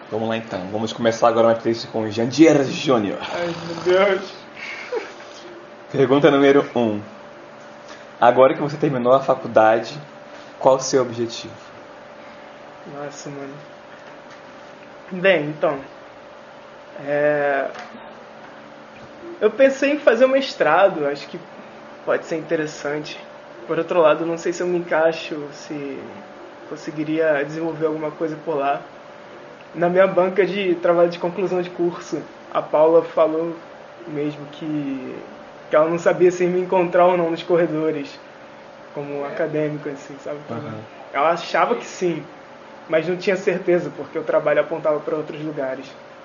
Vamos lá então. Vamos começar agora uma entrevista com o Jandir Júnior. Ai, meu Deus. Pergunta número 1. Agora que você terminou a faculdade, qual o seu objetivo? Nossa, mano. Bem, então. Eu pensei em fazer um mestrado, acho que pode ser interessante. Por outro lado, não sei se eu me encaixo, se conseguiria desenvolver alguma coisa por lá. Na minha banca de trabalho de conclusão de curso, a Paula falou mesmo que ela não sabia se ia me encontrar ou não nos corredores, como acadêmico, assim, sabe? Uhum. Ela achava que sim, mas não tinha certeza, porque o trabalho apontava para outros lugares.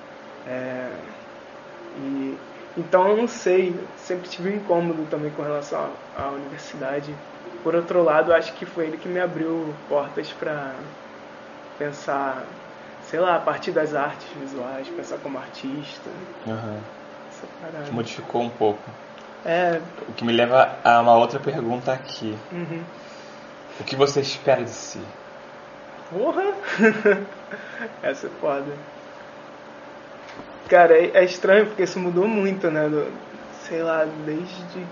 Então eu não sei, sempre tive um incômodo também com relação à universidade. Por outro lado, acho que foi ele que me abriu portas para pensar, sei lá, a partir das artes visuais, pensar como artista. Uhum. Essa parada. Que modificou um pouco. É. O que me leva a uma outra pergunta aqui. Uhum. O que você espera de si? Porra! Essa é foda. Cara, é estranho porque isso mudou muito, né? Sei lá, desde...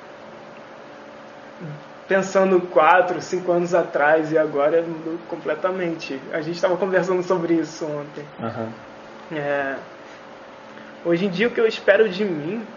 Pensando 4, 5 anos atrás e agora mudou completamente. A gente estava conversando sobre isso ontem. Uhum. Hoje em dia o que eu espero de mim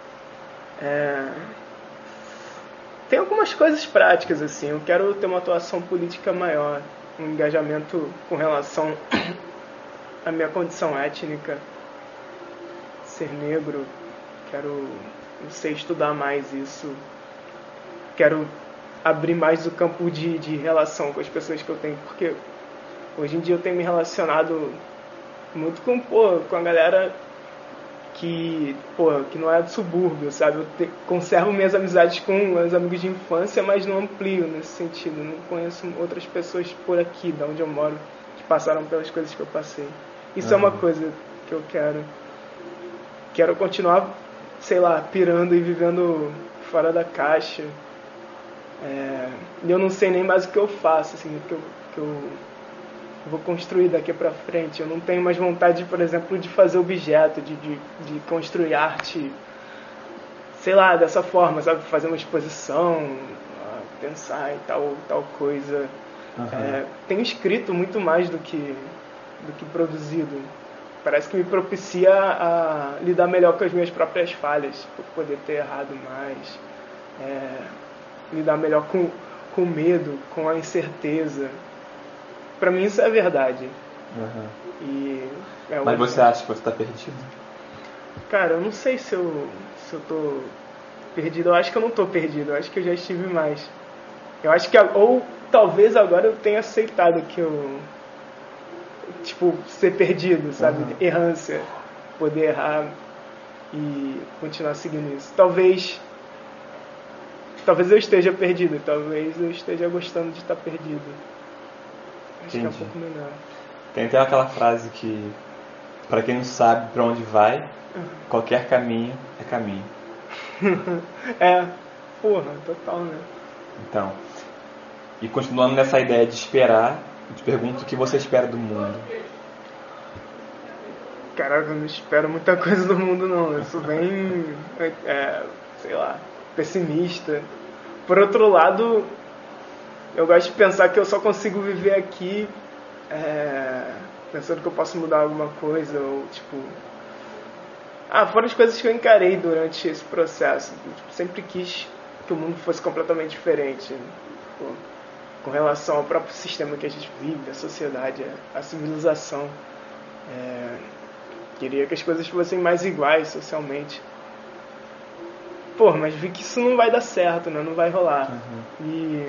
tem algumas coisas práticas, assim. Eu quero ter uma atuação política maior, um engajamento com relação à minha condição étnica, ser negro. Quero, não sei, estudar mais isso. Quero abrir mais o campo de relação com as pessoas que eu tenho, porque hoje em dia eu tenho me relacionado muito com a galera que não é do subúrbio, sabe? Eu conservo minhas amizades com meus amigos de infância, mas não amplio nesse sentido. Não conheço outras pessoas por aqui, da onde eu moro, que passaram pelas coisas que eu passei. Isso é uma coisa que eu quero. Quero continuar, sei lá, pirando e vivendo fora da caixa. Eu não sei nem mais o que eu faço, assim, o que eu vou construir daqui pra frente. Eu não tenho mais vontade, por exemplo, de fazer objeto, de construir arte, sei lá, dessa forma, sabe? Fazer uma exposição, pensar em tal coisa. Uhum. Tenho escrito muito mais do que produzido. Parece que me propicia a lidar melhor com as minhas próprias falhas, por poder ter errado mais. Lidar melhor com o medo, com a incerteza. Pra mim isso é verdade. Uhum. Mas você acha que você tá perdido? Cara, eu não sei se eu tô perdido. Eu acho que eu não tô perdido. Eu acho que eu já estive mais. Eu acho que... Ou talvez agora eu tenha aceitado que eu... Tipo, ser perdido, sabe? Uhum. Errância. Poder errar e continuar seguindo isso. Talvez eu esteja perdido. Talvez eu esteja gostando de estar perdido. Acho que é um pouco melhor. Tem até aquela frase que, pra quem não sabe pra onde vai, qualquer caminho é caminho. Porra, total, né? Então, e continuando nessa ideia de esperar, eu te pergunto o que você espera do mundo. Caraca, eu não espero muita coisa do mundo, não. Eu sou bem, sei lá, pessimista. Por outro lado, eu gosto de pensar que eu só consigo viver aqui pensando que eu posso mudar alguma coisa, ou tipo... foram as coisas que eu encarei durante esse processo. Eu sempre quis que o mundo fosse completamente diferente, com relação ao próprio sistema que a gente vive, a sociedade, a civilização. Queria que as coisas fossem mais iguais socialmente. Mas vi que isso não vai dar certo, né? Não vai rolar. E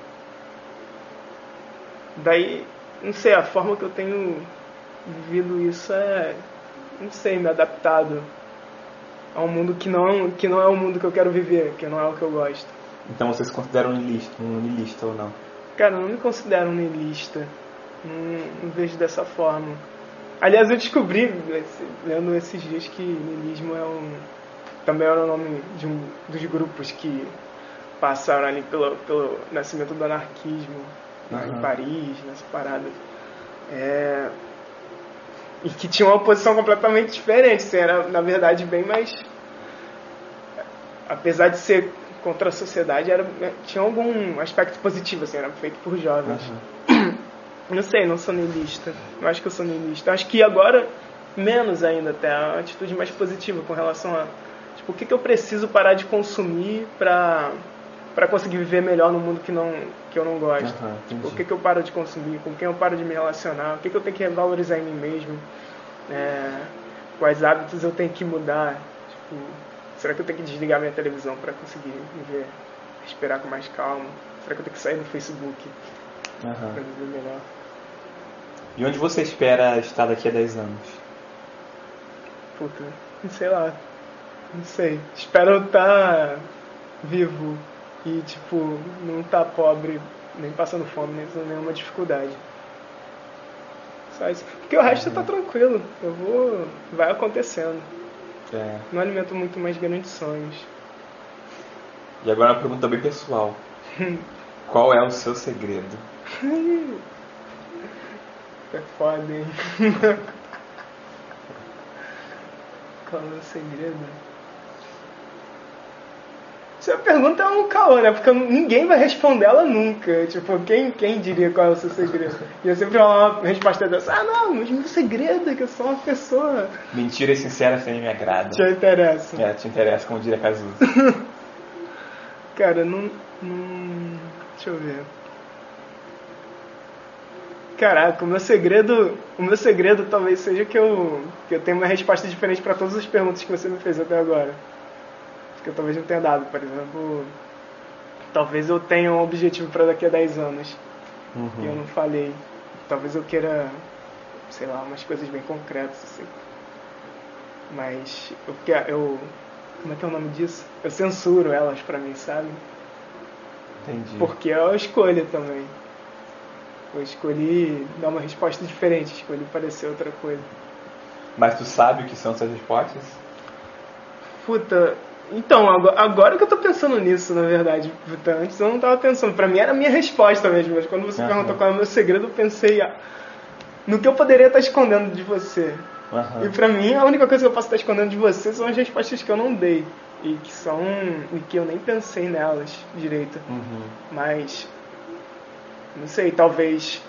daí, não sei, a forma que eu tenho vivido isso não sei, me adaptado a um mundo que não é o mundo que eu quero viver, que não é o que eu gosto. Então você se considera um niilista ou não? Cara, eu não me considero um niilista. Não vejo dessa forma. Aliás, eu descobri, lendo esses dias, que niilismo também era o nome de dos grupos que passaram ali pelo nascimento do anarquismo em Paris, nessa parada. E que tinha uma posição completamente diferente, assim, era na verdade bem mais... Apesar de ser contra a sociedade, tinha algum aspecto positivo, assim, era feito por jovens. Não sei, não sou niilista. Não acho que eu sou niilista. Acho que agora, menos ainda até, a atitude mais positiva com relação a... Tipo, o que eu preciso parar de consumir pra conseguir viver melhor no mundo que eu não gosto. Tipo, o que eu paro de consumir, com quem eu paro de me relacionar, o que eu tenho que valorizar em mim mesmo, quais hábitos eu tenho que mudar. Tipo, será que eu tenho que desligar minha televisão para conseguir viver, respirar com mais calma? Será que eu tenho que sair do Facebook para viver melhor? E onde você espera estar daqui a 10 anos? Puta, sei lá. Não sei. Espero estar vivo e, tipo, não estar pobre, nem passando fome, nem tendo nenhuma dificuldade. Só isso. Porque o resto tá tranquilo. Vai acontecendo. Não alimento muito mais grandes sonhos. E agora uma pergunta bem pessoal. Qual é o seu segredo? É foda, hein? Qual é o segredo? Essa pergunta é um caô, né? Porque ninguém vai responder ela nunca. Tipo, quem diria qual é o seu segredo? E eu sempre falo uma resposta dessa: não, mas meu segredo é que eu sou uma pessoa... Mentiras sinceras também me agradam. Te interessa. Te interessa, como diria Cazuza. Cara, não... Deixa eu ver. Caraca, o meu segredo talvez seja que eu tenho uma resposta diferente para todas as perguntas que você me fez até agora. Que eu talvez não tenha dado, por exemplo. Talvez eu tenha um objetivo para daqui a 10 anos. E eu não falei. Talvez eu queira, sei lá, umas coisas bem concretas, assim. Mas como é que é o nome disso? Eu censuro elas pra mim, sabe? Entendi. Porque é uma escolha também. Eu escolhi dar uma resposta diferente, escolhi parecer outra coisa. Mas tu sabe o que são essas respostas? Puta, então, agora que eu tô pensando nisso, na verdade. Puta, antes eu não tava pensando. Pra mim era a minha resposta mesmo, mas quando você perguntou qual é o meu segredo, eu pensei no que eu poderia estar escondendo de você. E pra mim, a única coisa que eu posso estar escondendo de você são as respostas que eu não dei. E que eu nem pensei nelas direito. Mas... Não sei, talvez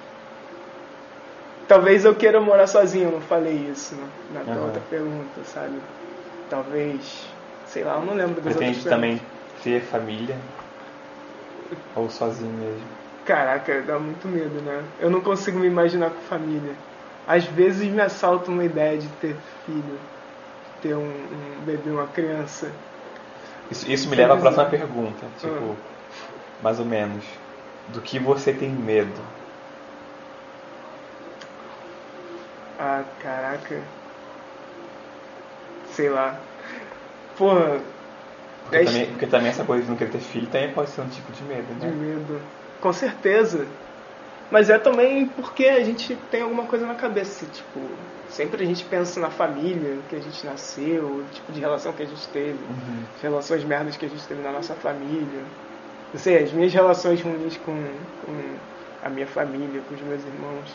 eu queira morar sozinho, eu não falei isso na tua outra pergunta, sabe? Talvez, sei lá, eu não lembro das outras perguntas. Pretende também ter família? Ou sozinho mesmo? Caraca, dá muito medo, né? Eu não consigo me imaginar com família. Às vezes me assalta uma ideia de ter filho, de ter um bebê, uma criança. Isso me leva à próxima pergunta, tipo, mais ou menos. Do que você tem medo? Ah, caraca. Sei lá. Porra. Porque também essa coisa de não querer ter filho também pode ser um tipo de medo, né? De medo. Com certeza. Mas é também porque a gente tem alguma coisa na cabeça. Tipo, sempre a gente pensa na família, que a gente nasceu, o tipo de relação que a gente teve, as relações merdas que a gente teve na nossa família. Não sei, as minhas relações ruins com a minha família, com os meus irmãos.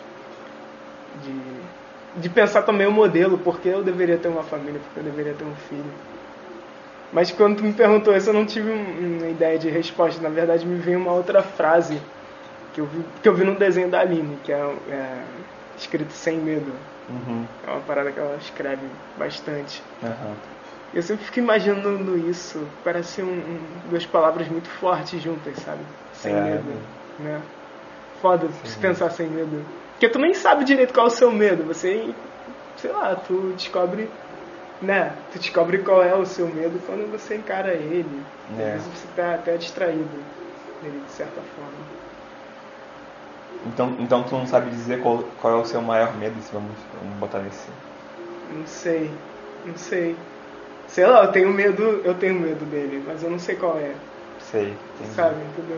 De pensar também o modelo, porque eu deveria ter uma família, porque eu deveria ter um filho. Mas quando tu me perguntou isso, eu não tive uma ideia de resposta. Na verdade, me veio uma outra frase que eu vi num desenho da Aline, que é escrito Sem Medo. É uma parada que ela escreve bastante. Eu sempre fico imaginando isso. Parece duas palavras muito fortes juntas, sabe? Sem medo, né? Foda se pensar sem medo. Porque tu nem sabe direito qual é o seu medo. Você, sei lá, tu descobre, né? Tu descobre qual é o seu medo quando você encara ele. Às vezes você tá até distraído dele, de certa forma. Então tu não sabe dizer qual é o seu maior medo, se vamos botar nesse... Não sei. Sei lá, eu tenho medo dele, mas eu não sei qual é. Sei, entendi. Sabe, entendeu?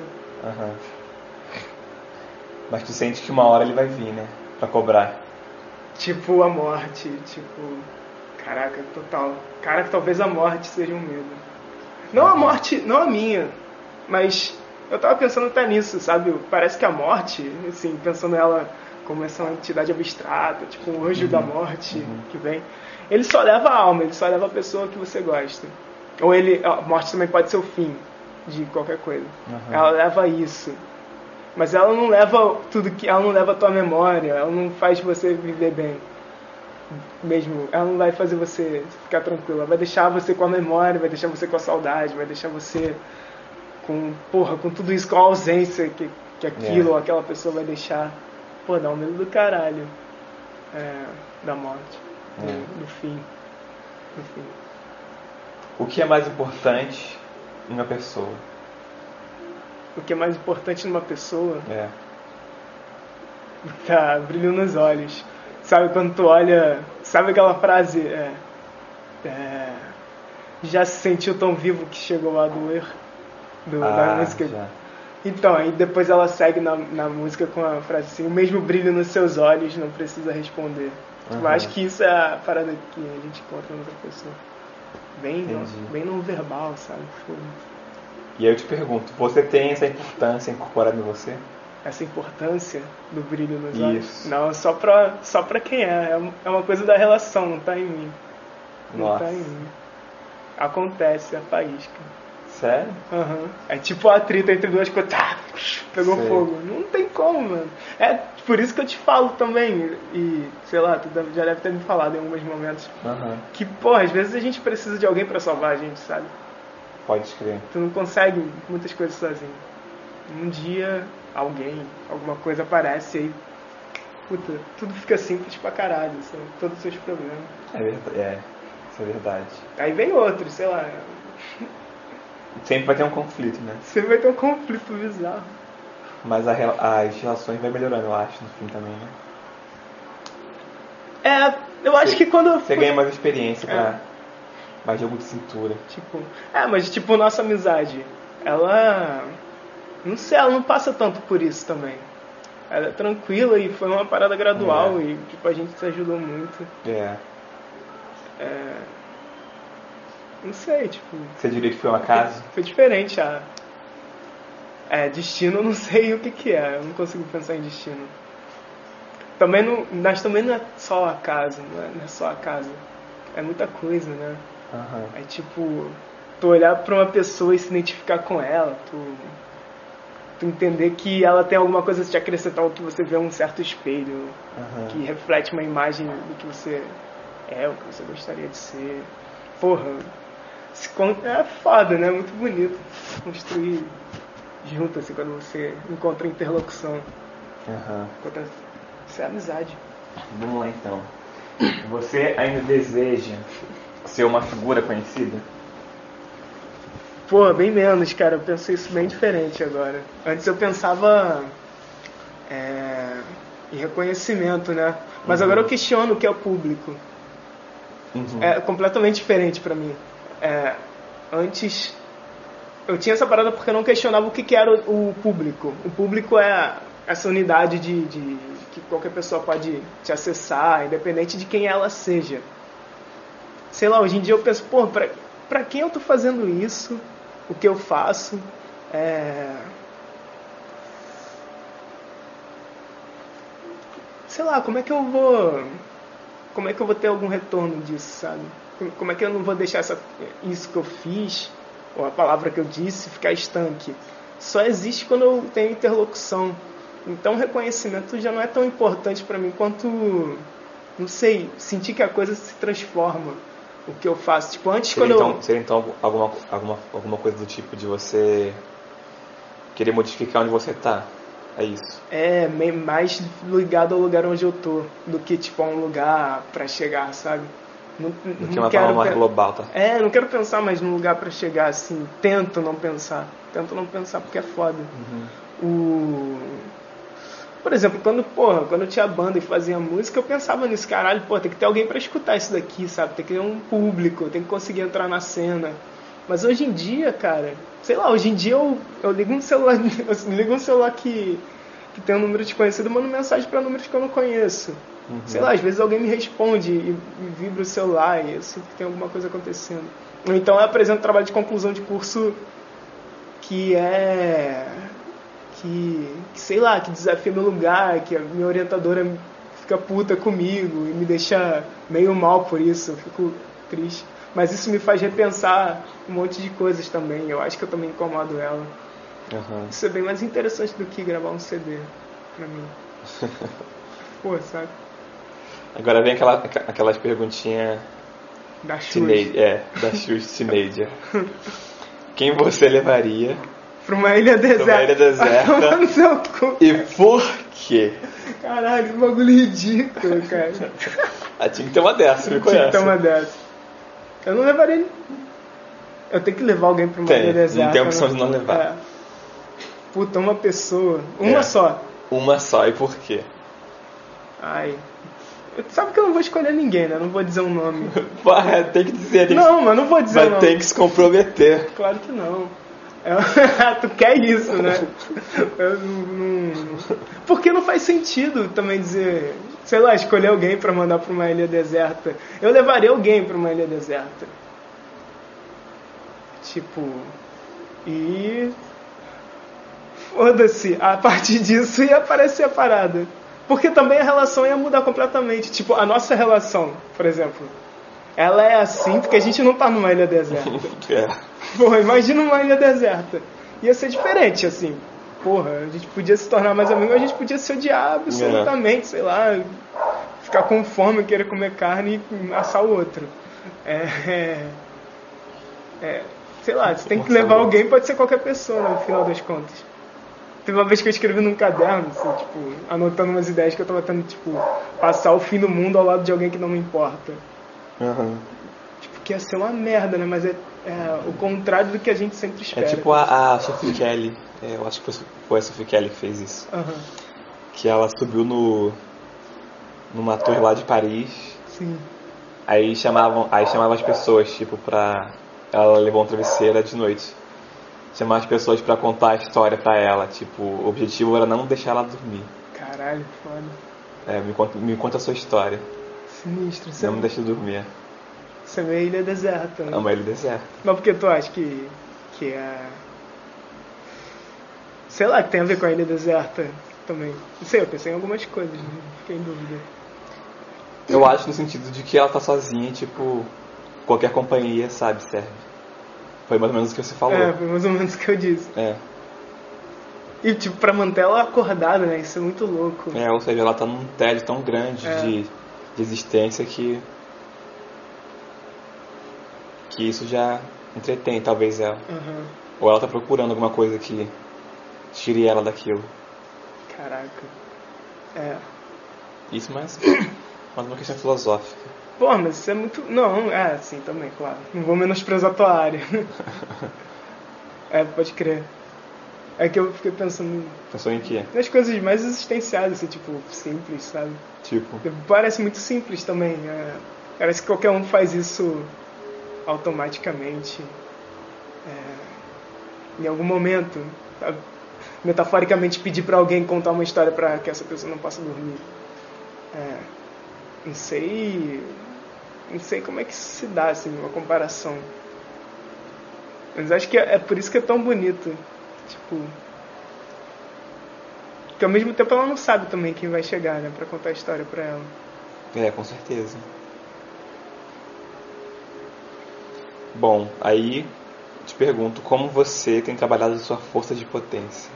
Mas tu sente que uma hora ele vai vir, né? Pra cobrar. Tipo a morte, tipo... Caraca, total. Caraca, talvez a morte seja um medo. Não a morte, não a minha, mas eu tava pensando até nisso, sabe? Parece que a morte, assim, pensando ela como essa entidade abstrata, tipo um anjo da morte que vem. Ele só leva a alma, ele só leva a pessoa que você gosta. Ou a morte também pode ser o fim de qualquer coisa. Ela leva isso. Mas ela não leva ela não leva a tua memória, ela não faz você viver bem. Mesmo, ela não vai fazer você ficar tranquilo, ela vai deixar você com a memória, vai deixar você com a saudade, vai deixar você com tudo isso, com a ausência que aquilo ou aquela pessoa vai deixar. Pô, dá um medo do caralho da morte, do fim. O que é mais importante em uma pessoa? O que é mais importante numa pessoa? Tá, brilho nos olhos. Sabe quando tu olha... Sabe aquela frase... já se sentiu tão vivo que chegou a doer? Da música? Já. Então, aí depois ela segue na música com a frase assim: o mesmo brilho nos seus olhos, não precisa responder. Eu acho que isso é a parada que a gente encontra na outra pessoa. Bem não verbal, sabe? E aí eu te pergunto, você tem essa importância incorporada em você? Essa importância do brilho nos olhos? Isso. Não, só pra quem é. É uma coisa da relação, não tá em mim. Não tá em mim. Acontece, a faísca. Sério? É tipo a atrito entre duas coisas. Tá, pegou fogo. Não tem como, mano. É por isso que eu te falo também. E, sei lá, tu já deve ter me falado em alguns momentos. Que, porra, às vezes a gente precisa de alguém pra salvar a gente, sabe? Pode escrever. Tu não consegue muitas coisas sozinho. Um dia, alguma coisa aparece e aí, puta, tudo fica simples pra caralho, sabe? Todos os seus problemas. Isso é verdade. Aí vem outro, sei lá. Sempre vai ter um conflito, né? Sempre vai ter um conflito bizarro. Mas as relações vai melhorando, eu acho, no fim também, né? Eu acho que quando... Você ganha mais experiência mais jogo de cintura. Mas nossa amizade, ela... Não sei, ela não passa tanto por isso também. Ela é tranquila e foi uma parada gradual e, a gente se ajudou muito. Não sei, Você diria que foi um acaso? Foi diferente, destino eu não sei o que é. Eu não consigo pensar em destino. Mas também não é só acaso, não é só acaso. É muita coisa, né? É tu olhar pra uma pessoa e se identificar com ela, tu entender que ela tem alguma coisa a te acrescentar, ou que você vê um certo espelho que reflete uma imagem do que você é, o que você gostaria de ser. Porra, é foda, né? Muito bonito construir junto, assim, quando você encontra interlocução. Isso é amizade. Vamos lá, então. Você ainda deseja ser uma figura conhecida? Pô, bem menos, cara. Eu penso isso bem diferente agora. Antes eu pensava em reconhecimento, né? Mas agora eu questiono o que é o público. É completamente diferente pra mim. Antes eu tinha essa parada porque eu não questionava o que era o público. O público é essa unidade de que qualquer pessoa pode te acessar, independente de quem ela seja. Sei lá, hoje em dia eu penso, pô, pra quem eu tô fazendo isso? O que eu faço? Sei lá, como é que eu vou ter algum retorno disso, sabe? Como é que eu não vou deixar isso que eu fiz, ou a palavra que eu disse, ficar estanque? Só existe quando eu tenho interlocução. Então o reconhecimento já não é tão importante pra mim quanto, não sei, sentir que a coisa se transforma. O que eu faço, antes Seria então alguma coisa do tipo de você querer modificar onde você tá? É isso? Mais ligado ao lugar onde eu tô do que a um lugar pra chegar, sabe? Do que uma forma mais global, tá? Não quero pensar mais num lugar pra chegar, assim. Tento não pensar porque é foda. Por exemplo, quando eu tinha banda e fazia música, eu pensava nisso, caralho, tem que ter alguém pra escutar isso daqui, sabe? Tem que ter um público, tem que conseguir entrar na cena. Mas hoje em dia, cara, sei lá, hoje em dia eu ligo um celular que tem um número desconhecido e mando mensagem pra números que eu não conheço. Sei lá, às vezes alguém me responde e vibra o celular e eu sinto que tem alguma coisa acontecendo. Ou então eu apresento trabalho de conclusão de curso que que sei lá, que desafia meu lugar, que a minha orientadora fica puta comigo e me deixa meio mal por isso, eu fico triste. Mas isso me faz repensar um monte de coisas também, eu acho que eu também incomodo ela. Uhum. Isso é bem mais interessante do que gravar um CD pra mim. Pô, sabe? Agora vem aquelas perguntinhas Da Xuxa. Da Xuxa Teenager. Quem você levaria Pra uma ilha deserta. pra uma ilha deserta No seu cu. e por quê? Caralho, que bagulho ridículo, cara. Tinha que ter uma dessa, me Tinha que conhece. ter uma dessa. Eu não levaria. Eu tenho que levar alguém pra uma ilha deserta. Não tem opção de não levar. É. Puta, uma pessoa. Uma só. Uma só, e por quê? Ai. Sabe que eu não vou escolher ninguém, né? Não vou dizer um nome. Tem que dizer. Não, mas não vou dizer o nome. Tem que se comprometer. Claro que não. Tu quer isso, né? Eu não... Porque não faz sentido também dizer, sei lá, escolher alguém pra mandar pra uma ilha deserta. Eu levaria alguém pra uma ilha deserta. Tipo... E... Foda-se, a partir disso ia aparecer a parada. Porque também a relação ia mudar completamente. Tipo, a nossa relação, por exemplo, ela é assim porque a gente não tá numa ilha deserta. Porra, imagina uma ilha deserta. Ia ser diferente, assim. Porra, a gente podia se tornar mais amigo, a gente podia se odiar absolutamente, sei lá, ficar com fome, querer comer carne e assar o outro. Sei lá, você tem que levar alguém, pode ser qualquer pessoa, no final das contas. Teve uma vez que eu escrevi num caderno, assim, tipo, anotando umas ideias que eu tava tendo, tipo, passar o fim do mundo ao lado de alguém que não me importa. Uhum. Tipo, que ia ser uma merda, né? Mas é o contrário do que a gente sempre espera. É tipo a Sophie Kelly, eu acho que foi a Sophie Kelly que fez isso. Uhum. Que ela subiu numa torre lá de Paris. Sim. Aí chamava as pessoas, tipo, pra... Ela levou um travesseiro de noite. Chamar as pessoas pra contar a história pra ela. Tipo, o objetivo era não deixar ela dormir. Caralho, foda. Me conta a sua história. Sinistro. Não me deixa dormir. Você é uma ilha deserta, né? É uma ilha deserta. Mas por que tu acha que é... Sei lá, que tem a ver com a ilha deserta também. Não sei, eu pensei em algumas coisas, né? Fiquei em dúvida. Eu acho no sentido de que ela tá sozinha, tipo, qualquer companhia, sabe, serve. Foi mais ou menos o que você falou. Foi mais ou menos o que eu disse. E tipo, pra manter ela acordada, né? Isso é muito louco. Ou seja, ela tá num tédio tão grande de existência que isso já entretém, talvez, ela. Uhum. Ou ela tá procurando alguma coisa que tire ela daquilo. Caraca. Isso mais uma questão filosófica. Pô, mas isso é muito... Não, sim, também, claro. Não vou menosprezar a tua área. Pode crer. É que eu fiquei pensando... Pensou em quê? Nas coisas mais existenciais, assim, tipo, simples, sabe? Tipo? Parece muito simples também. Parece que qualquer um faz isso automaticamente. Em algum momento. Sabe? Metaforicamente pedir pra alguém contar uma história pra que essa pessoa não possa dormir. Não sei como é que isso se dá, assim, uma comparação. Mas acho que é por isso que é tão bonito. Tipo... Porque ao mesmo tempo ela não sabe também quem vai chegar, né? Pra contar a história pra ela. Com certeza. Bom, aí te pergunto, como você tem trabalhado a sua força de potência?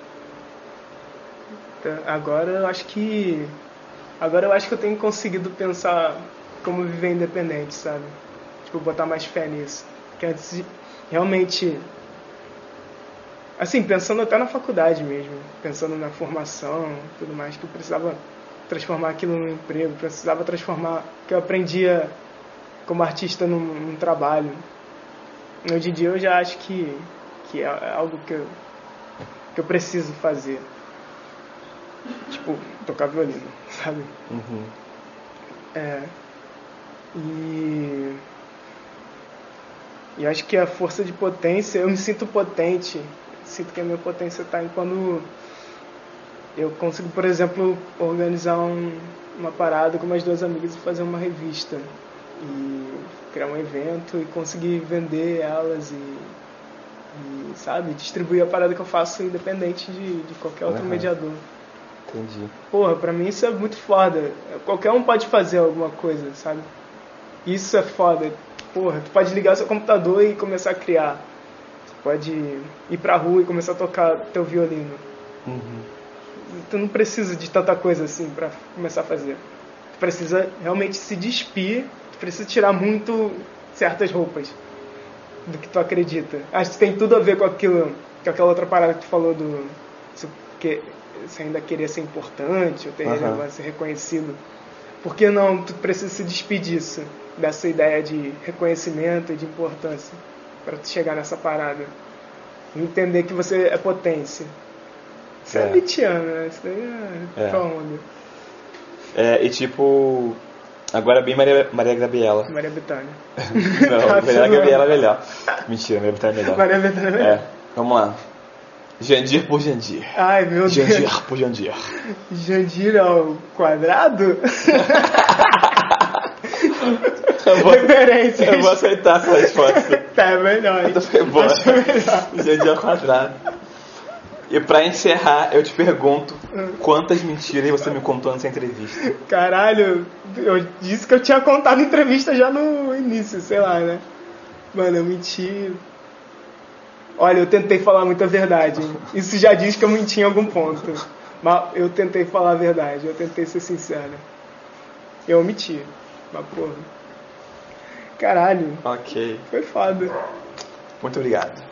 Agora eu acho que eu tenho conseguido pensar como viver independente, sabe? Tipo, botar mais fé nisso. Porque antes, realmente... Assim, pensando até na faculdade mesmo. Pensando na formação, tudo mais. Que eu precisava transformar aquilo num emprego. Precisava transformar o que eu aprendia como artista num trabalho. Hoje em dia eu já acho que é algo que eu preciso fazer. Tipo, tocar violino, sabe? Uhum. E acho que a força de potência, eu me sinto potente, sinto que a minha potência está em quando eu consigo, por exemplo, organizar uma parada com umas duas amigas e fazer uma revista e criar um evento e conseguir vender elas e E, sabe, distribuir a parada que eu faço independente de qualquer outro mediador. Entendi. Porra, pra mim isso é muito foda. Qualquer um pode fazer alguma coisa, sabe? Isso é foda. Porra, tu pode ligar o seu computador e começar a criar. Tu pode ir pra rua e começar a tocar teu violino. Tu não precisa de tanta coisa assim pra começar a fazer. Tu precisa realmente se despir. Tu precisa tirar muito certas roupas do que tu acredita. Acho que tem tudo a ver com aquilo, com aquela outra parada que tu falou do... Você ainda querer ser importante, ou ter ser reconhecido. Por que não tu precisa se despedir disso, dessa ideia de reconhecimento e de importância, para tu chegar nessa parada? E entender que você é potência. Isso é Nietzscheano, né? Isso daí é pra onda. E tipo... Agora é bem Maria Gabriela. Maria Bethânia. Não, Maria Gabriela é melhor. Mentira, Maria Bethânia é melhor. Maria Bethânia é melhor. Vamos lá. Jandir por Jandir. Ai, meu Deus. Jandir por Jandir. Jandir ao quadrado? Referência. Eu vou aceitar essa resposta. Tá, é melhor. Foi boa. Jandir ao quadrado. E pra encerrar, eu te pergunto quantas mentiras você me contou nessa entrevista? Caralho, eu disse que eu tinha contado em entrevista já no início, sei lá, né? Mano, eu menti. Olha, eu tentei falar muita verdade. Isso já diz que eu menti em algum ponto. Mas eu tentei falar a verdade, eu tentei ser sincero. Eu omiti. Mas porra. Caralho. Ok. Foi foda. Muito obrigado.